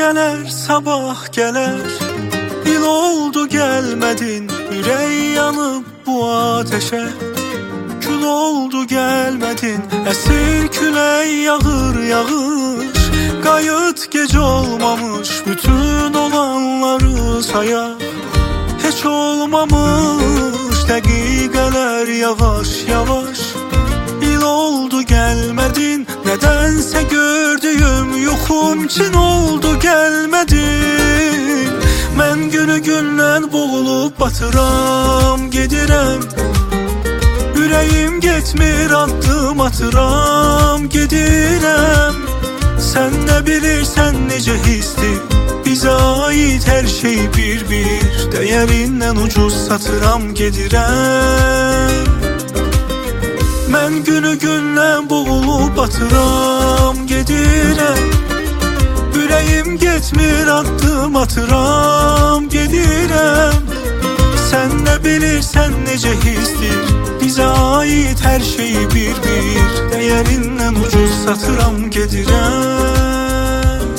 Gecələr sabah gələr, il oldu gəlmədin, ürək yanıb bu ateşə. Gül oldu gəlmədin, əsir külək yağır yağış. Qayıt gecə olmamış, bütün olanları sayaq. Heç olmamış dəqiqələr yavaş yavaş. İl oldu gəlmədin, nədənsə gördüyüm yuxum çin oldu gəlmədin. Mən günü gündən boğulub batıram, gedirəm. Ürəyim getmir, addım atıram, gedirəm. Sən nə bilirsən necə histir, bizə ait hər şey bir-bir. Dəyərindən ucuz satıram, gedirəm. Mən günü gündən boğulub batıram, gedirəm. Ürəyim getmir, addım atıram, gedirəm. Sən nə bilirsən necə histir, bizə ait hər şey bir-bir. Dəyərindən ucuz satıram, gedirəm.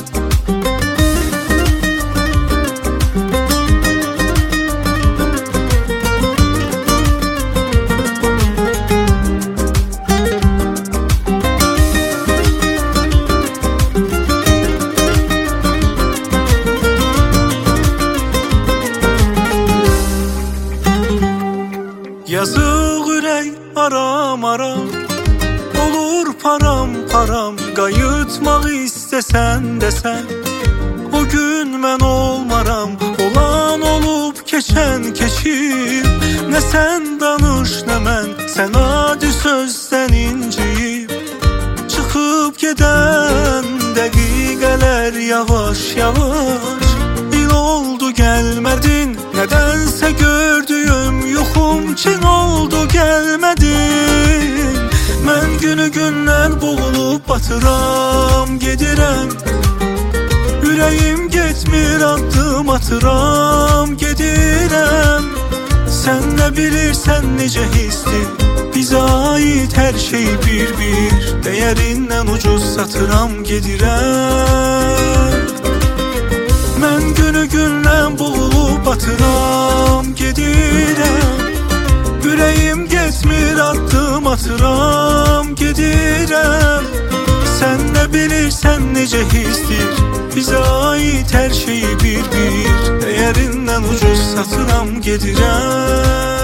Yazıq ürək aram-aram, olur param-param. Qayıtmaq istəsən desən, o gün mən olmaram. Olan olub, keçən keçib. Nə sən danış, nə mən, sən adi sözdən inciyib. Çıxıb gedən dəqiqələr yavaş yavaş. İl oldu gəlmədin, nədənsə gördüyüm yuxum çin oldu gəlmədin. Mən günü gündən boğulub batıram, gedirəm. Ürəyim getmir, addım atıram, gedirəm. Sən nə bilirsən necə histir, bizə ait hər şey bir-bir. Dəyərindən ucuz satıram, gedirəm. Mən günü gündən boğulub batıram, gedirəm. Ürəyim getmir, addım atıram, gedirəm. Sən nə bilirsən necə histir, bizə ait hər şey bir-bir. Dəyərindən ucuz satıram, gedirəm.